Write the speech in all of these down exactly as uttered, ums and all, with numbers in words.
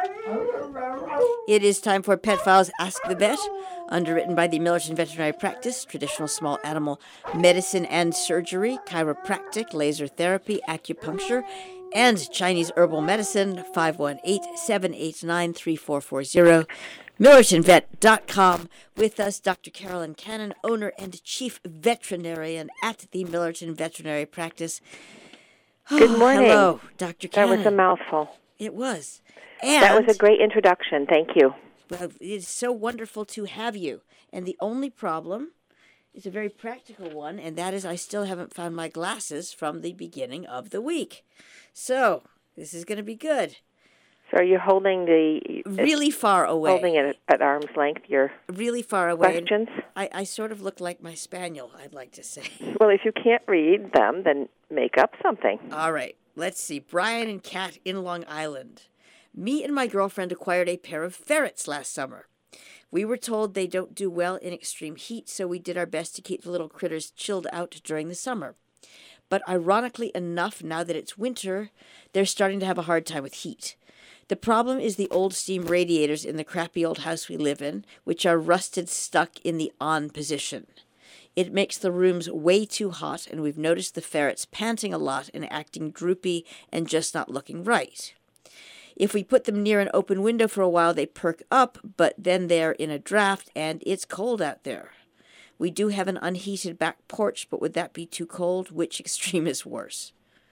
It is time for Pet Files Ask the Vet, underwritten by the Millerton Veterinary Practice, traditional small animal medicine and surgery, chiropractic, laser therapy, acupuncture, and Chinese herbal medicine, five one eight, seven eight nine, three four four zero. Millerton Vet dot com. With us, Doctor Carolyn Cannon, owner and chief veterinarian at the Millerton Veterinary Practice. Good morning. Hello, Doctor Cannon. That was a mouthful. It was. And that was a great introduction. Thank you. Well, it's so wonderful to have you. And the only problem is a very practical one, and that is I still haven't found my glasses from the beginning of the week. So this is going to be good. So are you holding the... Really far away. Holding it at arm's length, your Really far away. questions? I, I sort of look like my spaniel, I'd like to say. Well, if you can't read them, then make up something. All right. Let's see. Brian and Kat in Long Island. Me and my girlfriend acquired a pair of ferrets last summer. We were told they don't do well in extreme heat, so we did our best to keep the little critters chilled out during the summer. But ironically enough, now that it's winter, they're starting to have a hard time with heat. The problem is the old steam radiators in the crappy old house we live in, which are rusted stuck in the on position. It makes the rooms way too hot, and we've noticed the ferrets panting a lot and acting droopy and just not looking right. If we put them near an open window for a while, they perk up, but then they're in a draft, and it's cold out there. We do have an unheated back porch, but would that be too cold? Which extreme is worse?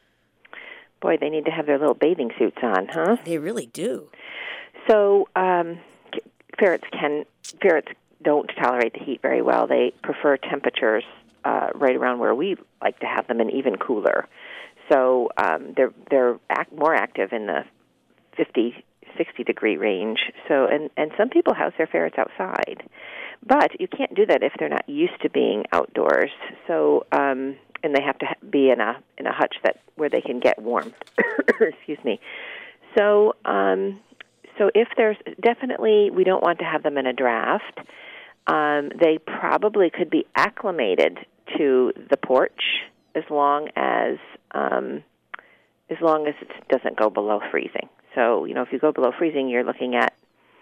Boy, they need to have their little bathing suits on, huh? They really do. So um, ferrets can ferrets don't tolerate the heat very well. They prefer temperatures uh, right around where we like to have them, and even cooler. So um, they're they're act, more active in the fifty, sixty degree range. So and, and some people house their ferrets outside, but you can't do that if they're not used to being outdoors. So um, and they have to be in a in a hutch that where they can get warm. Excuse me. So um, so if there's definitely we don't want to have them in a draft. Um, they probably could be acclimated to the porch as long as um, as long as it doesn't go below freezing. So, you know, if you go below freezing, you're looking at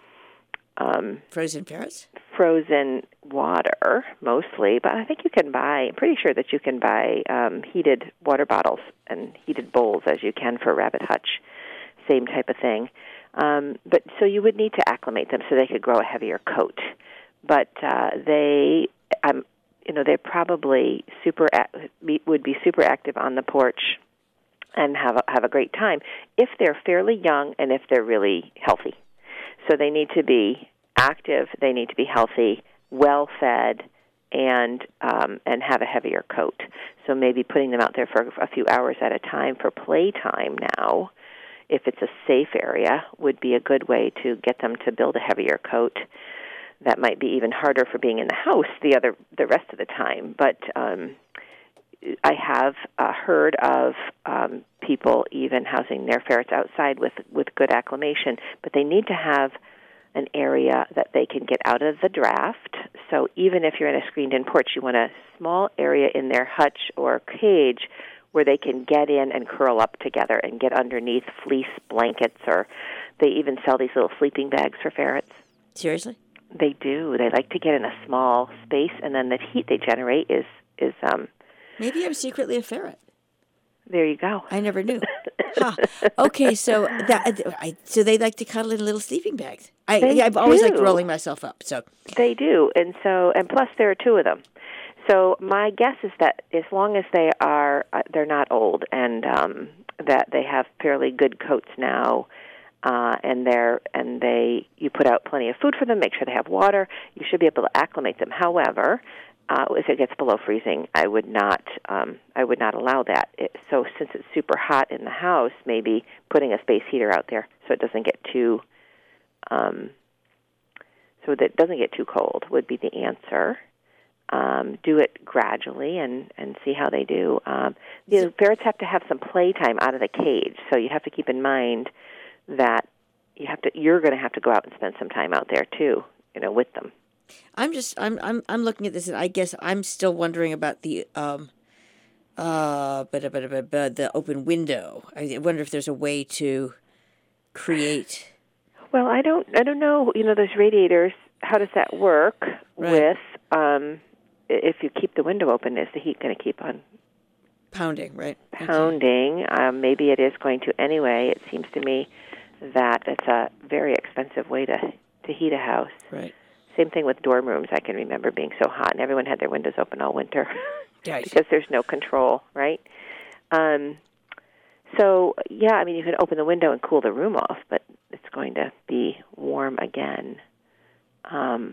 um, frozen ferrets? Frozen water, mostly. But I think you can buy, I'm pretty sure that you can buy um, heated water bottles and heated bowls as you can for Rabbit Hutch. Same type of thing. Um, but so you would need to acclimate them so they could grow a heavier coat. But uh, they, um, you know, they probably super would be super active on the porch and have a, have a great time if they're fairly young and if they're really healthy. So they need to be active, they need to be healthy, well fed, and um, and have a heavier coat. So maybe putting them out there for a few hours at a time for playtime now, if it's a safe area, would be a good way to get them to build a heavier coat. That might be even harder for being in the house the other the rest of the time. But um, I have uh, heard of um, people even housing their ferrets outside with with good acclimation, but they need to have an area that they can get out of the draft. So even if you're in a screened-in porch, you want a small area in their hutch or cage where they can get in and curl up together and get underneath fleece blankets, or they even sell these little sleeping bags for ferrets. Seriously? They do. They like to get in a small space, and then the heat they generate is is. Um, Maybe I'm secretly a ferret. There you go. I never knew. Huh. Okay, so that I, so they like to cuddle in little sleeping bags. I They I've always do. liked rolling myself up. So they do, and so and plus there are two of them. So my guess is that as long as they are, uh, they're not old, and um, that they have fairly good coats now. Uh, and they're and they you put out plenty of food for them. Make sure they have water. You should be able to acclimate them. However, uh, if it gets below freezing, I would not um, I would not allow that. It, so since it's super hot in the house, maybe putting a space heater out there so it doesn't get too um, so that it doesn't get too cold would be the answer. Um, do it gradually and, and see how they do. Um, the ferrets have to have some playtime out of the cage, so you have to keep in mind that you have to you're going to have to go out and spend some time out there too, you know, with them. I'm just I'm I'm I'm looking at this, and I guess I'm still wondering about the um uh but but but, but the open window. I wonder if there's a way to create Well, I don't I don't know, you know, those radiators, how does that work Right. with, um, if you keep the window open, is the heat going to keep on Pounding, right? pounding? Okay. Um, maybe it is going to anyway. It seems to me that it's a very expensive way to, to heat a house. Right. Same thing with dorm rooms. I can remember being so hot, and everyone had their windows open all winter Right. because there's no control, right? Um, so, yeah, I mean, you can open the window and cool the room off, but it's going to be warm again. Um,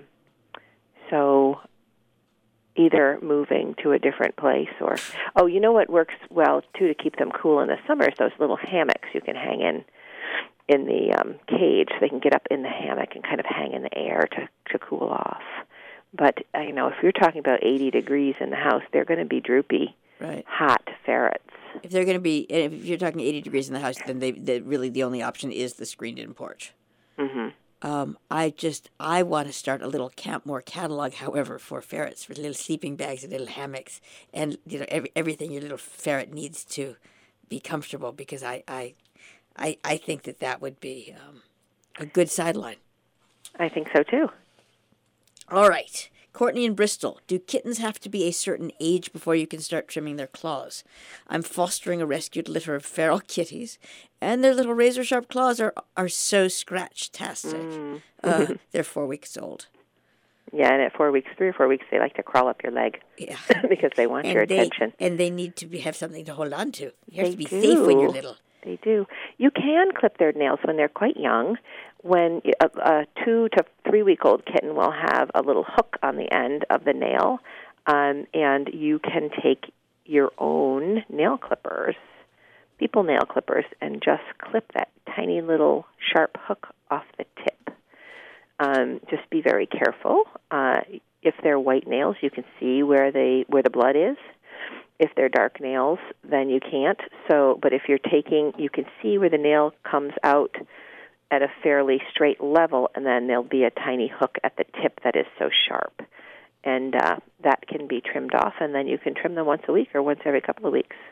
so either moving to a different place or, oh, you know what works well, too, to keep them cool in the summer is those little hammocks you can hang in in the um, cage. They can get up in the hammock and kind of hang in the air to, to cool off. But, uh, you know, if you're talking about eighty degrees in the house, they're going to be droopy, Right. hot ferrets. If they're going to be, if you're talking eighty degrees in the house, then they, they really the only option is the screened-in porch. Mm-hmm. Um, I just, I want to start a little Campmore catalog, however, for ferrets, for little sleeping bags and little hammocks, and you know every, everything your little ferret needs to be comfortable. Because I, I, I, I think that that would be um, a good sideline. I think so, too. All right. Courtney in Bristol. Do kittens have to be a certain age before you can start trimming their claws? I'm fostering a rescued litter of feral kitties, and their little razor-sharp claws are are so scratch-tastic. Mm. uh, they're four weeks old. Yeah, and at four weeks, three or four weeks, they like to crawl up your leg. Yeah. Because they want and your they, attention. And they need to be, have something to hold on to. You have They to be do. safe when you're little. They do. You can clip their nails when they're quite young. When a, a two to three-week-old kitten will have a little hook on the end of the nail, um, and you can take your own nail clippers, people nail clippers, and just clip that tiny little sharp hook off the tip. Um, just be very careful. Uh, if they're white nails, you can see where they where the blood is. If they're dark nails, then you can't. So, but if you're taking, you can see where the nail comes out at a fairly straight level, and then there'll be a tiny hook at the tip that is so sharp. And uh, that can be trimmed off, and then you can trim them once a week or once every couple of weeks.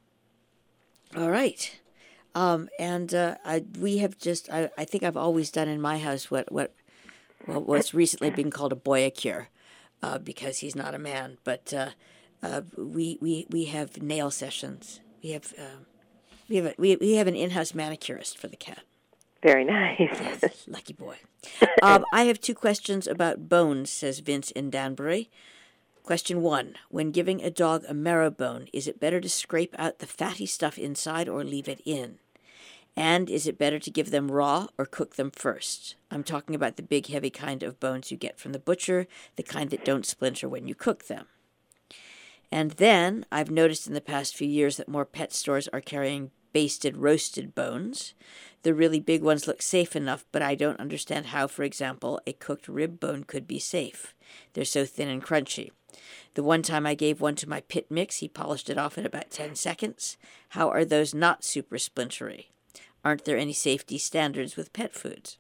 All right. Um, and uh, I, we have just, I, I think I've always done in my house what, what well, what's recently been called a boyacure, uh, because he's not a man. But uh, uh, we, we, we have nail sessions. We have, uh, we, have a, we, we have an in-house manicurist for the cat. Very nice. Yes, lucky boy. Um, I have two questions about bones, says Vince in Danbury. Question one. When giving a dog a marrow bone, is it better to scrape out the fatty stuff inside or leave it in? And is it better to give them raw or cook them first? I'm talking about the big, heavy kind of bones you get from the butcher, the kind that don't splinter when you cook them. And then, I've noticed in the past few years that more pet stores are carrying basted, roasted bones. The really big ones look safe enough, but I don't understand how, for example, a cooked rib bone could be safe. They're so thin and crunchy. The one time I gave one to my pit mix, he polished it off in about ten seconds. How are those not super splintery? Aren't there any safety standards with pet foods?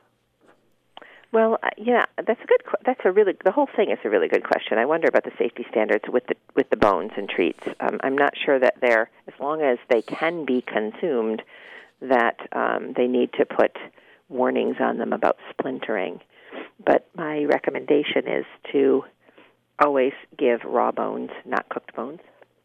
Well, uh, yeah, that's a good. That's a really. The whole thing is a really good question. I wonder about the safety standards with the with the bones and treats. Um, I'm not sure that they're, as long as they can be consumed, that um, they need to put warnings on them about splintering. But my recommendation is to always give raw bones, not cooked bones.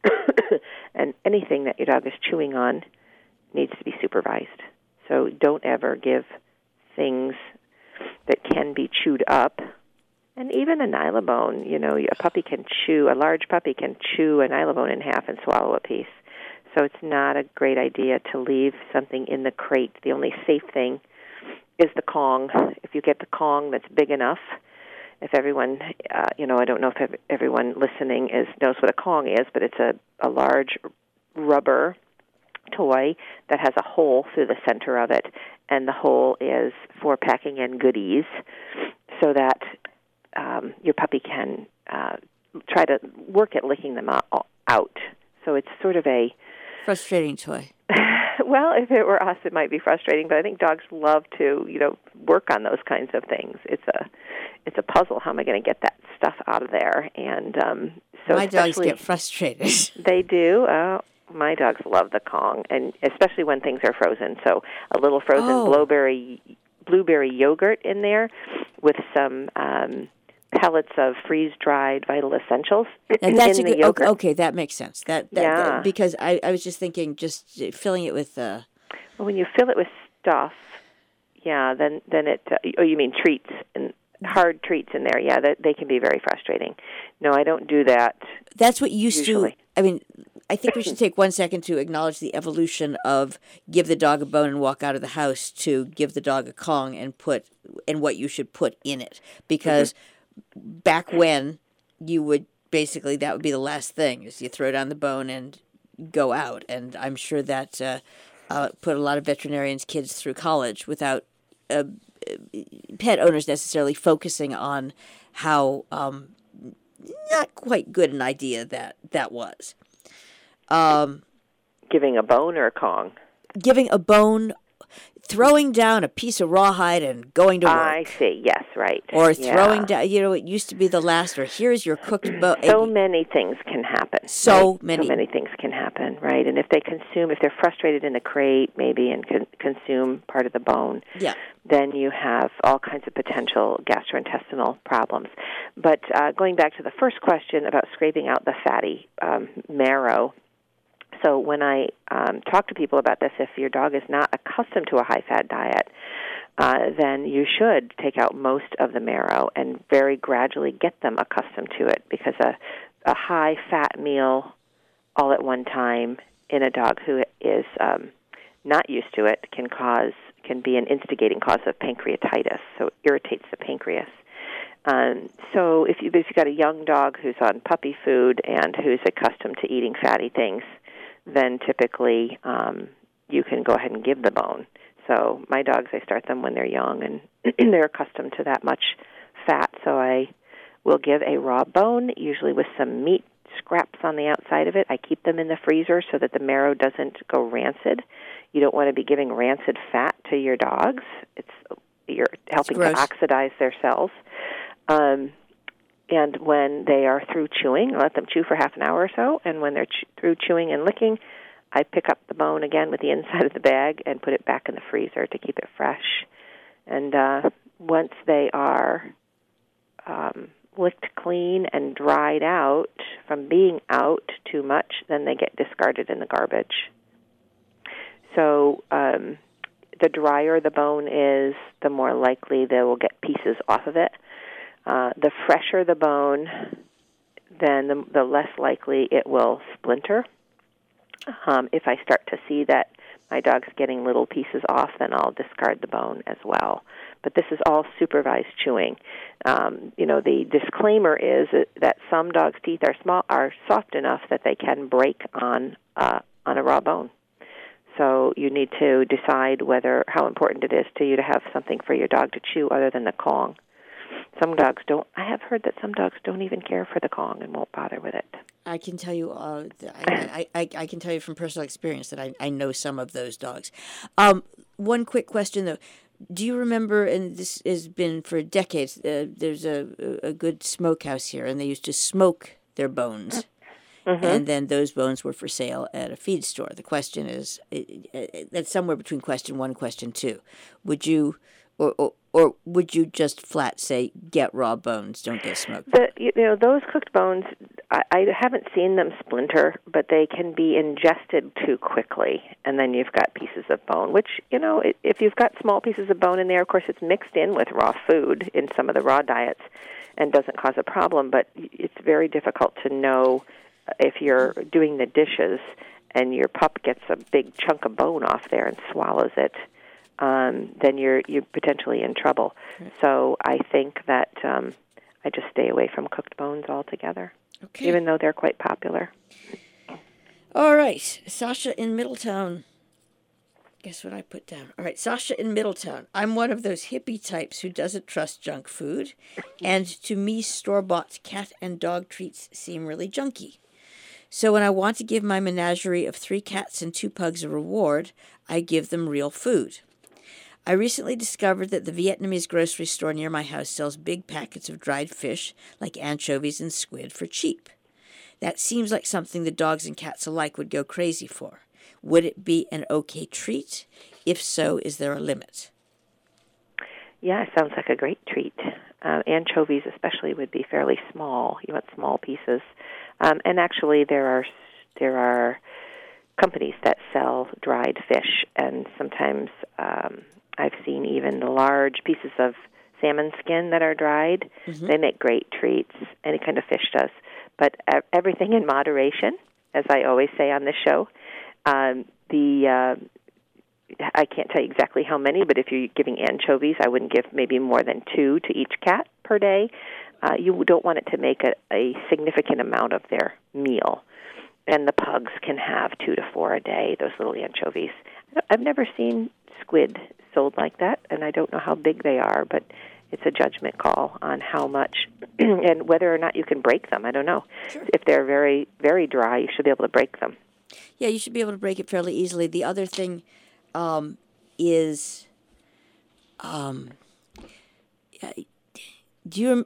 And anything that your dog is chewing on needs to be supervised. So don't ever give things that can be chewed up. And even a nylabone, you know, a puppy can chew, a large puppy can chew a nylabone in half and swallow a piece. So it's not a great idea to leave something in the crate. The only safe thing is the Kong. If you get the Kong that's big enough, if everyone, uh, you know, I don't know if everyone listening is knows what a Kong is, but it's a, a large rubber toy that has a hole through the center of it, and the hole is for packing in goodies so that um, your puppy can uh, try to work at licking them out. So it's sort of a frustrating toy. Well, if it were us, it might be frustrating, but I think dogs love to, you know, work on those kinds of things. It's a, it's a puzzle. How am I going to get that stuff out of there? And um, so my dogs get frustrated. They do. Uh, my dogs love the Kong, and especially when things are frozen. So a little frozen oh. blueberry blueberry yogurt in there with some um, pellets of freeze-dried Vital Essentials and that's in a the good, yogurt. okay, okay, that makes sense. That, that, Yeah. that because I, I was just thinking, just filling it with. Uh, Well, when you fill it with stuff, yeah, then then it. Uh, oh, you mean treats and hard treats in there? Yeah, that they can be very frustrating. No, I don't do that. That's what used usually. to. I mean, I think we should take one second to acknowledge the evolution of give the dog a bone and walk out of the house to give the dog a Kong and put and what you should put in it. Because mm-hmm. back when you would basically that would be the last thing is you throw down the bone and go out. And I'm sure that uh, uh, put a lot of veterinarians' kids through college without uh, pet owners necessarily focusing on how. Um, Not quite good an idea that that was. Um, Giving a bone or a Kong? Giving a bone, throwing down a piece of rawhide and going to work. I see. Yes, right. Or yeah. throwing down, you know, it used to be the last, or here's your cooked bone. So many things can happen. So right? many. So many things can happen, right? And if they consume, if they're frustrated in the crate, maybe, and con- consume part of the bone, yeah. then you have all kinds of potential gastrointestinal problems. But uh, going back to the first question about scraping out the fatty um, marrow, so when I um, talk to people about this, if your dog is not accustomed to a high-fat diet, uh, then you should take out most of the marrow and very gradually get them accustomed to it, because a, a high-fat meal all at one time in a dog who is um, not used to it can cause can be an instigating cause of pancreatitis, so it irritates the pancreas. Um, so if, you, if you've got a young dog who's on puppy food and who's accustomed to eating fatty things, then typically um, you can go ahead and give the bone. So my dogs, I start them when they're young, and they're accustomed to that much fat. So I will give a raw bone, usually with some meat scraps on the outside of it. I keep them in the freezer so that the marrow doesn't go rancid. You don't want to be giving rancid fat to your dogs. It's you're helping to oxidize their cells. Um, and when they are through chewing, I let them chew for half an hour or so, and when they're ch- through chewing and licking, I pick up the bone again with the inside of the bag and put it back in the freezer to keep it fresh. And uh, once they are um, licked clean and dried out from being out too much, then they get discarded in the garbage. So um, the drier the bone is, the more likely they will get pieces off of it. Uh, the fresher the bone, then the, the less likely it will splinter. Um, if I start to see that my dog's getting little pieces off, then I'll discard the bone as well. But this is all supervised chewing. Um, you know, the disclaimer is that some dogs' teeth are small, are soft enough that they can break on uh, on a raw bone. So you need to decide whether how important it is to you to have something for your dog to chew other than the Kong. Some dogs don't. I have heard that some dogs don't even care for the Kong and won't bother with it. I can tell you, uh, I, I, I, I can tell you from personal experience that I, I know some of those dogs. Um, one quick question though: do you remember? And this has been for decades. Uh, there's a a good smokehouse here, and they used to smoke their bones. Mm-hmm. And then those bones were for sale at a feed store. The question is, it, it, it's somewhere between question one and question two. Would you, or, or or would you just flat say, get raw bones, don't get smoked? The, you know, those cooked bones, I, I haven't seen them splinter, but they can be ingested too quickly, and then you've got pieces of bone, which, you know, if you've got small pieces of bone in there, of course it's mixed in with raw food in some of the raw diets and doesn't cause a problem, but it's very difficult to know if you're doing the dishes and your pup gets a big chunk of bone off there and swallows it, um, then you're you're potentially in trouble. Right. So I think that um, I just stay away from cooked bones altogether, okay. even though they're quite popular. All right, Sasha in Middletown. Guess what I put down? All right, Sasha in Middletown. I'm one of those hippie types who doesn't trust junk food, and to me, store-bought cat and dog treats seem really junky. So when I want to give my menagerie of three cats and two pugs a reward, I give them real food. I recently discovered that the Vietnamese grocery store near my house sells big packets of dried fish, like anchovies and squid, for cheap. That seems like something the dogs and cats alike would go crazy for. Would it be an okay treat? If so, is there a limit? Yeah, it sounds like a great treat. Uh, anchovies especially would be fairly small. You want small pieces. Um, and actually there are there are companies that sell dried fish, and sometimes um, I've seen even large pieces of salmon skin that are dried. Mm-hmm. They make great treats. Any kind of fish does. But uh, everything in moderation, as I always say on this show. Um, the uh, I can't tell you exactly how many, but if you're giving anchovies, I wouldn't give maybe more than two to each cat per day. Uh, you don't want it to make a, a significant amount of their meal. And the pugs can have two to four a day, those little anchovies. I've never seen squid sold like that, and I don't know how big they are, but it's a judgment call on how much and whether or not you can break them. I don't know. Sure. If they're very, very dry, you should be able to break them. Yeah, you should be able to break it fairly easily. The other thing um, is, um, do you,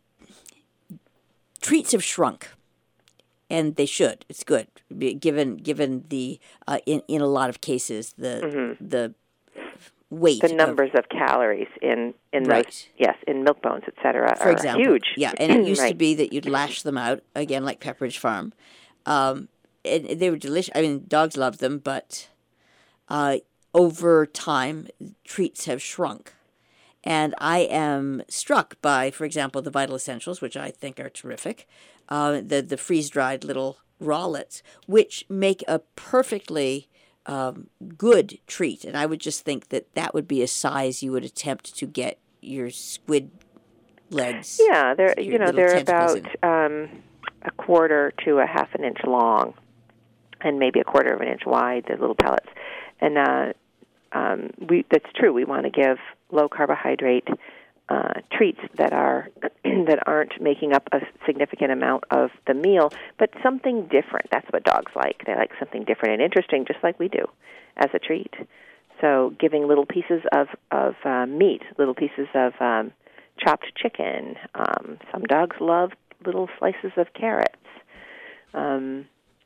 treats have shrunk. And they should. It's good, given given the uh, in in a lot of cases the mm-hmm. the weight, the numbers of, of calories in in right. those yes in milk bones, et cetera, For are example, huge. Yeah, and it used right. to be that you'd lash them out again, like Pepperidge Farm. Um, and they were delicious. I mean, dogs loved them, but uh, over time, treats have shrunk. And I am struck by, for example, the Vital Essentials, which I think are terrific. Uh, the the freeze-dried little rawlets, which make a perfectly um, good treat. And I would just think that that would be a size you would attempt to get your squid legs. Yeah, they're you know they're about um, a quarter to a half an inch long, and maybe a quarter of an inch wide. The little pellets, and uh, um, we that's true. We want to give low carbohydrate Uh, treats that are that aren't making up a significant amount of the meal, but something different. That's what dogs like. They like something different and interesting, just like we do, as a treat. So, giving little pieces of of uh, meat, little pieces of um, chopped chicken. Um, some dogs love little slices of carrots, um,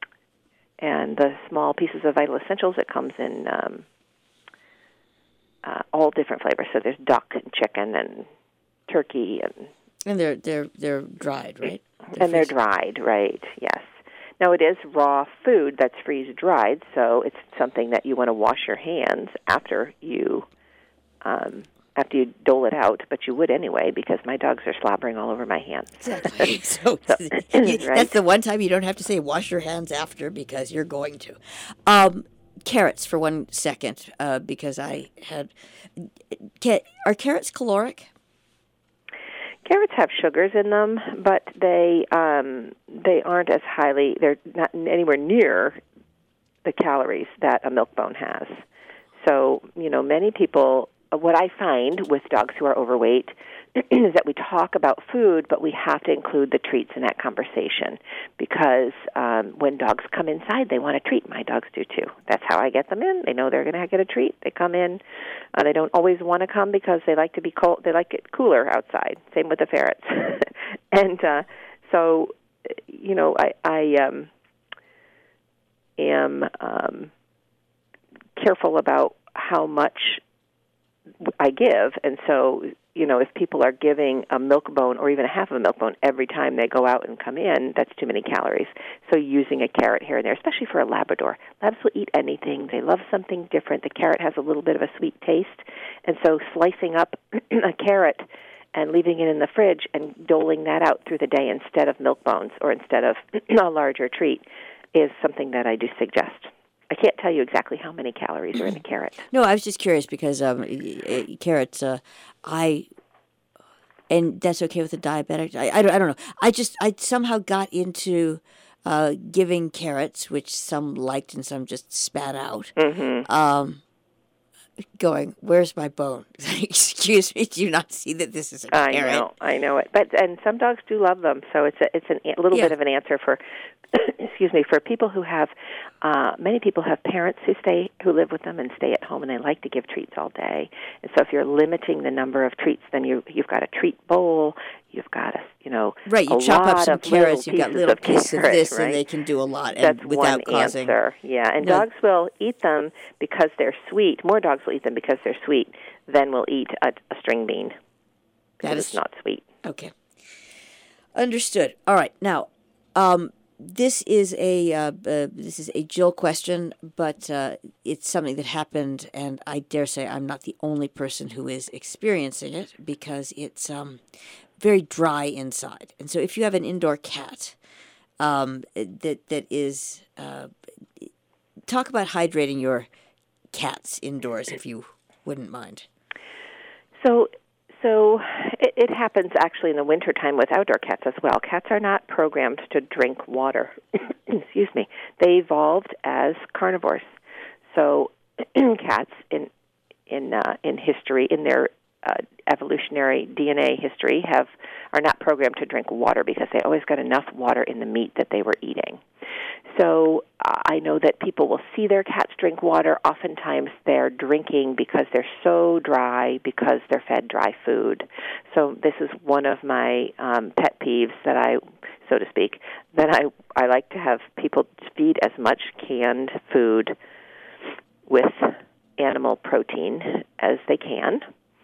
and the small pieces of Vital Essentials. It comes in. Um, Uh, all different flavors. So there's duck and chicken and turkey and and they're they're they're dried, right? They're and they're dried, right? Yes. Now it is raw food that's freeze dried, so it's something that you want to wash your hands after you um, after you dole it out. But you would anyway, because my dogs are slobbering all over my hands. Exactly. so, so you, right? That's the one time you don't have to say wash your hands after, because you're going to. Um, Carrots for one second, uh, because I had. Are carrots caloric? Carrots have sugars in them, but they um, they aren't as highly. They're not anywhere near the calories that a milk bone has. So, you know, many people. What I find with dogs who are overweight is that we talk about food, but we have to include the treats in that conversation, because um, when dogs come inside, they want a treat. My dogs do too. That's how I get them in. They know they're going to get a treat. They come in. Uh, they don't always want to come because they like to be cold. They like it cooler outside. Same with the ferrets. and uh, so, you know, I, I um, am um, careful about how much I give, and so, you know, if people are giving a milk bone or even a half of a milk bone every time they go out and come in, that's too many calories. So using a carrot here and there, especially for a Labrador. Labs will eat anything. They love something different. The carrot has a little bit of a sweet taste, and so slicing up a carrot and leaving it in the fridge and doling that out through the day instead of milk bones or instead of a larger treat is something that I do suggest. I can't tell you exactly how many calories are in a carrot. No, I was just curious because um, carrots, uh, I, and that's okay with a diabetic. I, I, don't, I don't know. I just, I somehow got into uh, giving carrots, which some liked and some just spat out. Mm-hmm. Um, going, where's my bone? Excuse me, do you not see that this is a carrot? I know, I know it. But and some dogs do love them, so it's a, it's an, a little yeah. bit of an answer for excuse me, for people who have, uh, many people have parents who stay, who live with them and stay at home, and they like to give treats all day. And so if you're limiting the number of treats, then you, you've got a treat bowl, you've got a, you know, right. You a chop lot up some of carrots, you've got little little pieces pieces of, carrot, this, right? and they can do a lot That's and without one causing. answer. Yeah, and No. dogs will eat them because they're sweet. More dogs will eat them because they're sweet than will eat a, a string bean because That it's is not sweet. Okay. Understood. All right. Now, um, this is a uh, uh, this is a Jill question, but uh, it's something that happened, and I dare say I'm not the only person who is experiencing it because it's um, very dry inside. And so, if you have an indoor cat um, that that is, uh, talk about hydrating your cats indoors, if you wouldn't mind. So. So it, it happens actually in the wintertime with outdoor cats as well. Cats are not programmed to drink water. Excuse me. They evolved as carnivores. So cats in in uh, in history, in their uh, evolutionary D N A history, have are not programmed to drink water because they always got enough water in the meat that they were eating. So uh, I know that people will see their cats drink water. Oftentimes they're drinking because they're so dry because they're fed dry food. So this is one of my um, pet peeves that I, so to speak, that I, I like to have people feed as much canned food with animal protein as they can,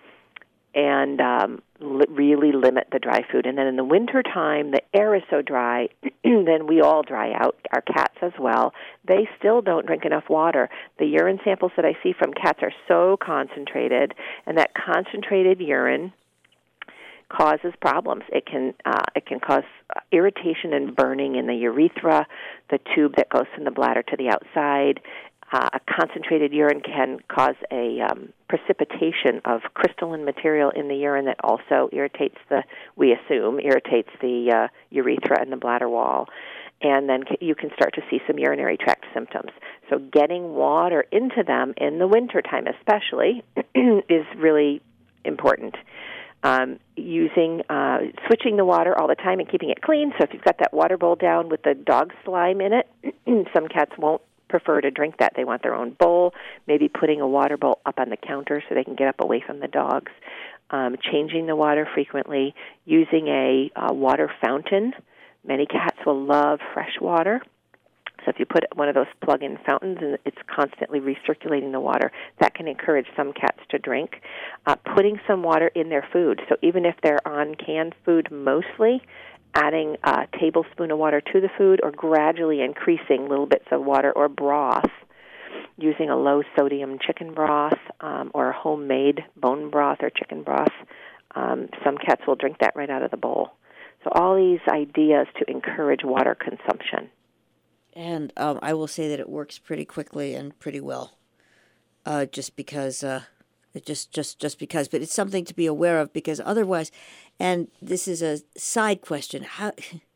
and um, li- really limit the dry food. And then in the wintertime, the air is so dry, then we all dry out, our cats as well. They still don't drink enough water. The urine samples that I see from cats are so concentrated, and that concentrated urine causes problems. It can uh, it can cause irritation and burning in the urethra, the tube that goes from the bladder to the outside. Uh, a concentrated urine can cause a um, precipitation of crystalline material in the urine that also irritates the, we assume, irritates the uh, urethra and the bladder wall. And then c- you can start to see some urinary tract symptoms. So getting water into them in the wintertime especially is really important. Um, using, uh, switching the water all the time and keeping it clean. So if you've got that water bowl down with the dog slime in it, some cats won't prefer to drink that. They want their own bowl, maybe putting a water bowl up on the counter so they can get up away from the dogs, um, changing the water frequently, using a uh, water fountain. Many cats will love fresh water. So if you put one of those plug-in fountains and it's constantly recirculating the water, that can encourage some cats to drink. Uh, putting some water in their food. So even if they're on canned food mostly, adding a tablespoon of water to the food or gradually increasing little bits of water or broth, using a low-sodium chicken broth um, or a homemade bone broth or chicken broth. Um, some cats will drink that right out of the bowl. So all these ideas to encourage water consumption. And um, I will say that it works pretty quickly and pretty well, uh, just because, uh, it just, just, just because. But it's something to be aware of because otherwise, and this is a side question, how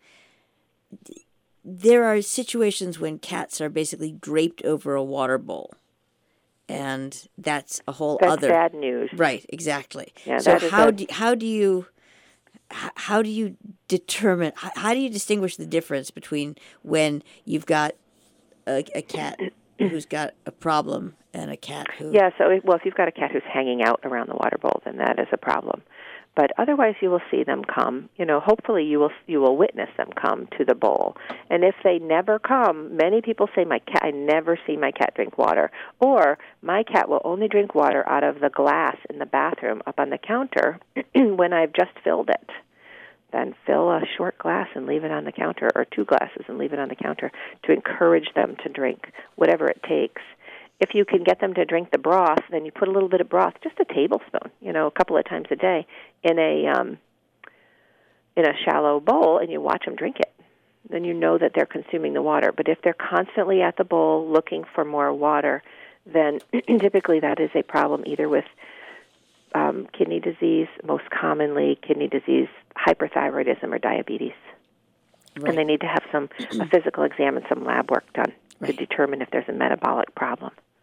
there are situations when cats are basically draped over a water bowl, and that's a whole that's other bad news. Right, exactly. Yeah, so that is how a... do how do you how do you determine, how do you distinguish the difference between when you've got a, a cat who's got a problem and a cat who... Yeah, so, if, well, if you've got a cat who's hanging out around the water bowl, then that is a problem. But otherwise, you will see them come. You know, hopefully you will you will witness them come to the bowl. And if they never come, many people say, "My cat, I never see my cat drink water," or "My cat will only drink water out of the glass in the bathroom up on the counter when I've just filled it." Then fill a short glass and leave it on the counter, or two glasses and leave it on the counter to encourage them to drink whatever it takes. If you can get them to drink the broth, then you put a little bit of broth, just a tablespoon, you know, a couple of times a day, in a um, in a shallow bowl, and you watch them drink it. Then you know that they're consuming the water. But if they're constantly at the bowl looking for more water, then typically that is a problem either with um, kidney disease, most commonly kidney disease, hyperthyroidism, or diabetes. Right. And they need to have some a physical exam and some lab work done right. to determine if there's a metabolic problem.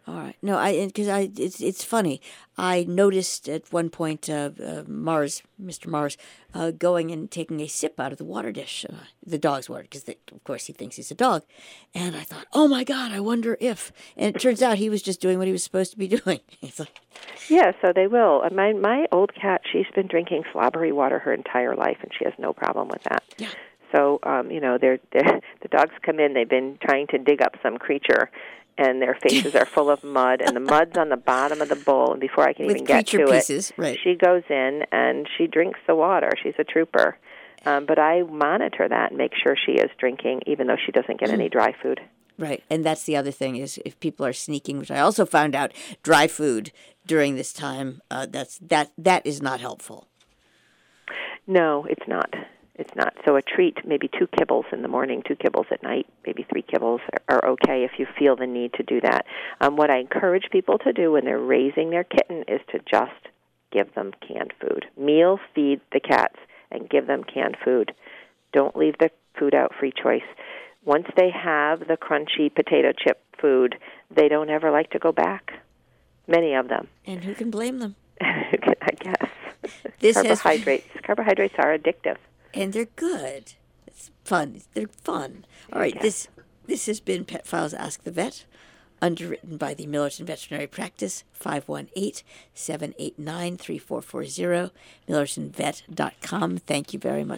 All right. No, I because I it's it's funny. I noticed at one point uh, uh, Mars, Mister Mars, uh, going and taking a sip out of the water dish, uh, the dog's water, because of course he thinks he's a dog, and I thought, oh my God, I wonder if. And it turns out he was just doing what he was supposed to be doing. It's like, yeah, so they will. Uh, My my old cat, she's been drinking slobbery water her entire life, and she has no problem with that. yeah. So, um, you know, they're, they're, the dogs come in, they've been trying to dig up some creature, and their faces are full of mud, and the mud's on the bottom of the bowl, and before I can With even get to pieces, it, right. she goes in and she drinks the water. She's a trooper. Um, but I monitor that and make sure she is drinking, even though she doesn't get any dry food. Right, and that's the other thing is if people are sneaking, which I also found out, dry food during this time, uh, that's that that is not helpful. No, it's not. It's not. So a treat, maybe two kibbles in the morning, two kibbles at night, maybe three kibbles are, are okay if you feel the need to do that. Um, what I encourage people to do when they're raising their kitten is to just give them canned food. Meal feed the cats and give them canned food. Don't leave the food out, free choice. Once they have the crunchy potato chip food, they don't ever like to go back. Many of them. And who can blame them? I guess. This carbohydrates. Has... Carbohydrates are addictive. And they're good. It's fun. They're fun. All right, Yes. this this has been Pet Files Ask the Vet, underwritten by the Millerton Veterinary Practice, five one eight, seven eight nine, three four four zero, millerton vet dot com. Thank you very much.